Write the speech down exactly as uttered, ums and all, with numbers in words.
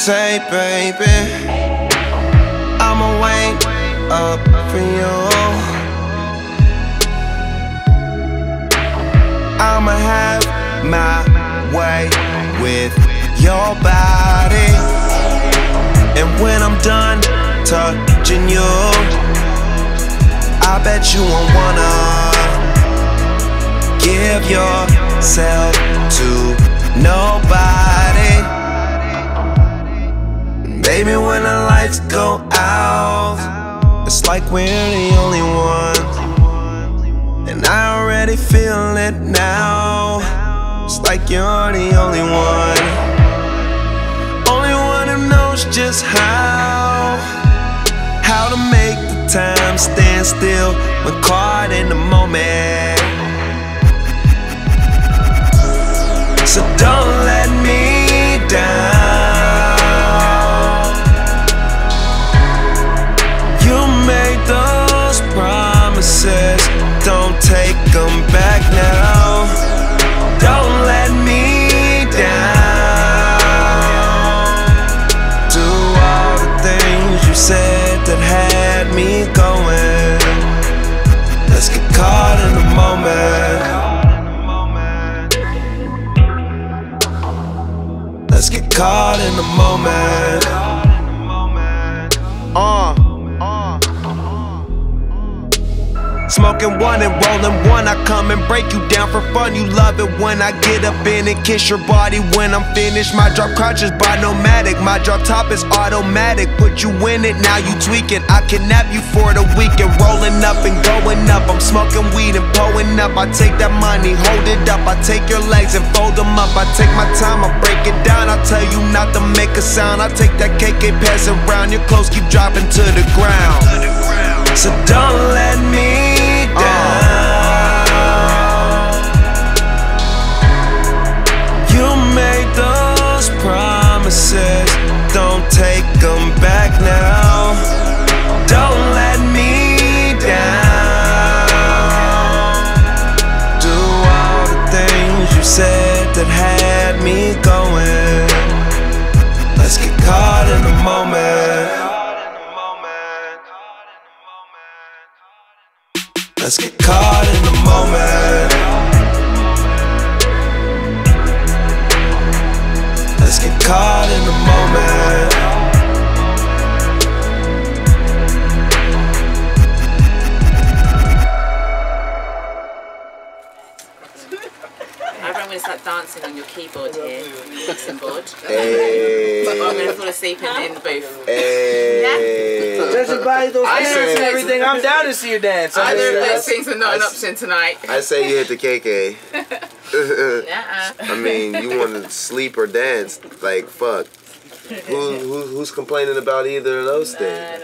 say, baby, I'ma wait up for you. I'ma have my way with your body, and when I'm done touching you, I bet you won't wanna give yourself to nobody. Baby, when the lights go out, it's like we're the only ones, and I already feel it now. It's like you're the only one, only one who knows just how How to make the time stand still when caught in the moment. So don't let me down. You made those promises, don't take them back now. Don't let me down. Do all the things you said that had me going. Let's get caught in the moment. Let's get caught in the moment. Uh Smoking one and rolling one, I come and break you down for fun. You love it when I get up in and kiss your body when I'm finished. My drop crotch is by Nomadic, my drop top is automatic. Put you in it, now you tweaking. I kidnap you for the weekend, rolling up and going up. I'm smoking weed and pulling up. I take that money, hold it up. I take your legs and fold them up. I take my time, I break it down. I tell you not to make a sound. I take that K K, pass it around. Your clothes keep dropping to the ground. So don't let me down. You made those promises, don't take them back now. Don't let me down. Do all the things you said that had me going. Let's get caught in the moment. Let's get caught in the moment. Let's get caught in the moment. I reckon I'm going to start dancing on your keyboard here, mixing board. Hey. I'm going to fall asleep in, in the booth. Hey. Yeah? Judging by those I dance say- and everything, I'm down to see you dance. Either of I- those things are not an option tonight. I say you hit the K K. Yeah. I mean, you want to sleep or dance? Like, fuck. Who, who, who's complaining about either of those things?